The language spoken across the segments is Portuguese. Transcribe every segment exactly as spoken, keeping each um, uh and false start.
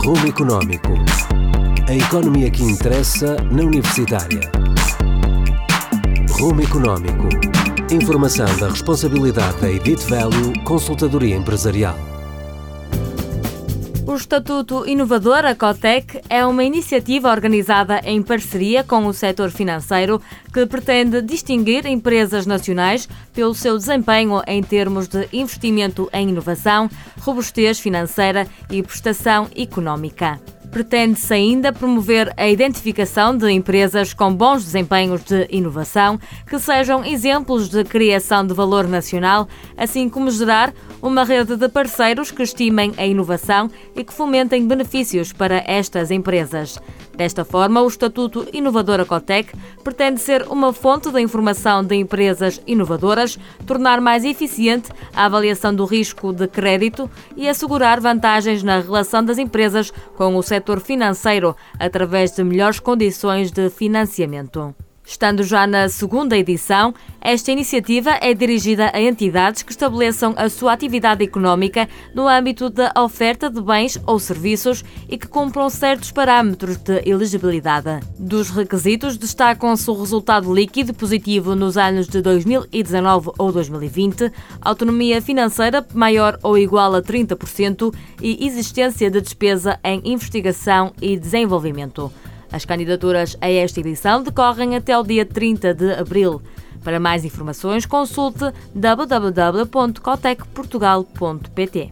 Rumo Económico. A economia que interessa na Universitária. Rumo Económico. Informação da responsabilidade da Edit Value Consultadoria Empresarial. O Estatuto Inovador, a COTEC, é uma iniciativa organizada em parceria com o setor financeiro que pretende distinguir empresas nacionais pelo seu desempenho em termos de investimento em inovação, robustez financeira e prestação económica. Pretende-se ainda promover a identificação de empresas com bons desempenhos de inovação, que sejam exemplos de criação de valor nacional, assim como gerar uma rede de parceiros que estimem a inovação e que fomentem benefícios para estas empresas. Desta forma, o Estatuto Inovador, a COTEC, pretende ser uma fonte de informação de empresas inovadoras, tornar mais eficiente a avaliação do risco de crédito e assegurar vantagens na relação das empresas com o setor financeiro através de melhores condições de financiamento. Estando já na segunda edição, esta iniciativa é dirigida a entidades que estabeleçam a sua atividade económica no âmbito da oferta de bens ou serviços e que cumpram certos parâmetros de elegibilidade. Dos requisitos, destacam-se o resultado líquido positivo nos anos de dois mil e dezanove ou dois mil e vinte, autonomia financeira maior ou igual a trinta por cento e existência de despesa em investigação e desenvolvimento. As candidaturas a esta edição decorrem até o dia trinta de abril. Para mais informações, consulte w w w ponto cotec portugal ponto p t.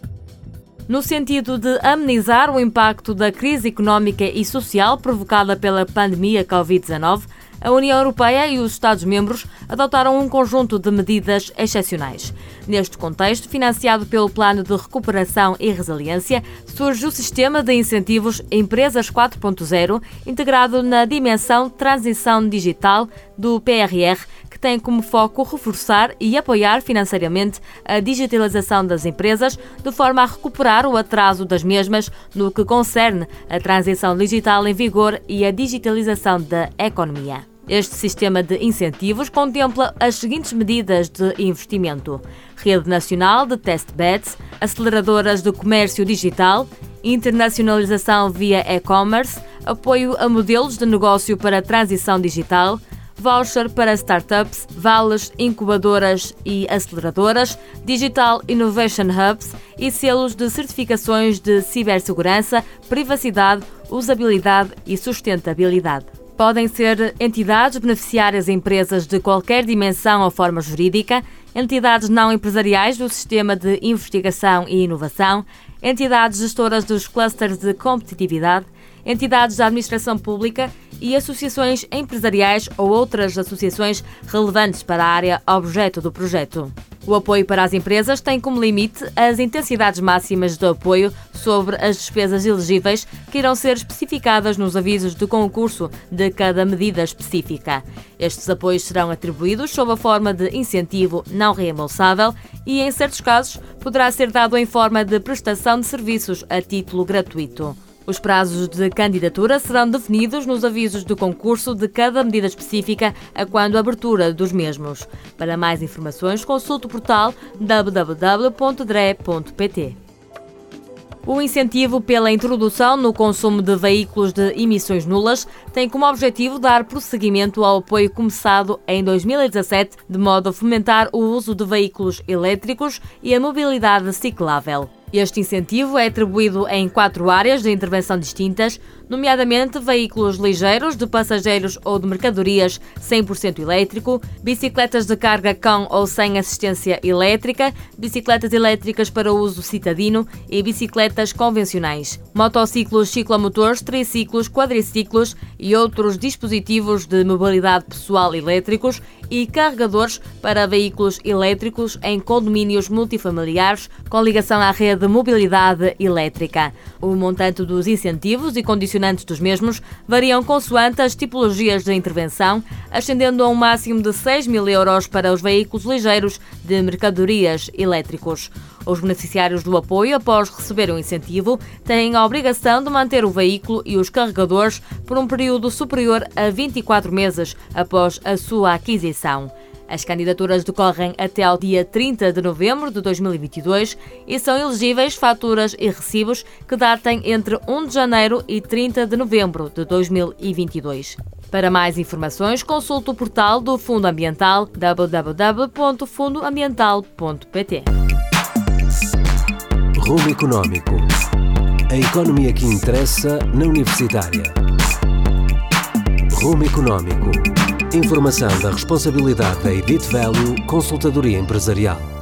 No sentido de amenizar o impacto da crise económica e social provocada pela pandemia covid dezanove, a União Europeia e os Estados-membros adotaram um conjunto de medidas excepcionais. Neste contexto, financiado pelo Plano de Recuperação e Resiliência, surge o Sistema de Incentivos Empresas quatro ponto zero, integrado na dimensão Transição Digital do P R R, que tem como foco reforçar e apoiar financeiramente a digitalização das empresas, de forma a recuperar o atraso das mesmas no que concerne a transição digital em vigor e a digitalização da economia. Este sistema de incentivos contempla as seguintes medidas de investimento: Rede Nacional de Testbeds, aceleradoras de comércio digital, internacionalização via e-commerce, apoio a modelos de negócio para a transição digital, voucher para startups, vales, incubadoras e aceleradoras, Digital Innovation Hubs e selos de certificações de cibersegurança, privacidade, usabilidade e sustentabilidade. Podem ser entidades beneficiárias empresas de qualquer dimensão ou forma jurídica, entidades não empresariais do sistema de investigação e inovação, entidades gestoras dos clusters de competitividade, entidades da administração pública e associações empresariais ou outras associações relevantes para a área objeto do projeto. O apoio para as empresas tem como limite as intensidades máximas de apoio sobre as despesas elegíveis, que irão ser especificadas nos avisos de concurso de cada medida específica. Estes apoios serão atribuídos sob a forma de incentivo não reembolsável e, em certos casos, poderá ser dado em forma de prestação de serviços a título gratuito. Os prazos de candidatura serão definidos nos avisos de concurso de cada medida específica, a quando a abertura dos mesmos. Para mais informações, consulte o portal w w w ponto d r e ponto p t. O incentivo pela introdução no consumo de veículos de emissões nulas tem como objetivo dar prosseguimento ao apoio começado em dois mil e dezassete, de modo a fomentar o uso de veículos elétricos e a mobilidade ciclável. Este incentivo é atribuído em quatro áreas de intervenção distintas, nomeadamente veículos ligeiros de passageiros ou de mercadorias cem por cento elétrico, bicicletas de carga com ou sem assistência elétrica, bicicletas elétricas para uso citadino e bicicletas convencionais, motociclos, ciclomotores, triciclos, quadriciclos e outros dispositivos de mobilidade pessoal elétricos e carregadores para veículos elétricos em condomínios multifamiliares com ligação à rede de mobilidade elétrica. O montante dos incentivos e condicionantes dos mesmos variam consoante as tipologias de intervenção, ascendendo a um máximo de seis mil euros para os veículos ligeiros de mercadorias elétricos. Os beneficiários do apoio, após receber o incentivo, têm a obrigação de manter o veículo e os carregadores por um período superior a vinte e quatro meses após a sua aquisição. As candidaturas decorrem até ao dia trinta de novembro de dois mil e vinte e dois e são elegíveis faturas e recibos que datem entre primeiro de janeiro e trinta de novembro de dois mil e vinte e dois. Para mais informações, consulte o portal do Fundo Ambiental w w w ponto fundo ambiental ponto p t. Rumo Económico. A economia que interessa na Universitária. Rumo Económico. Informação da responsabilidade da Edit Value Consultadoria Empresarial.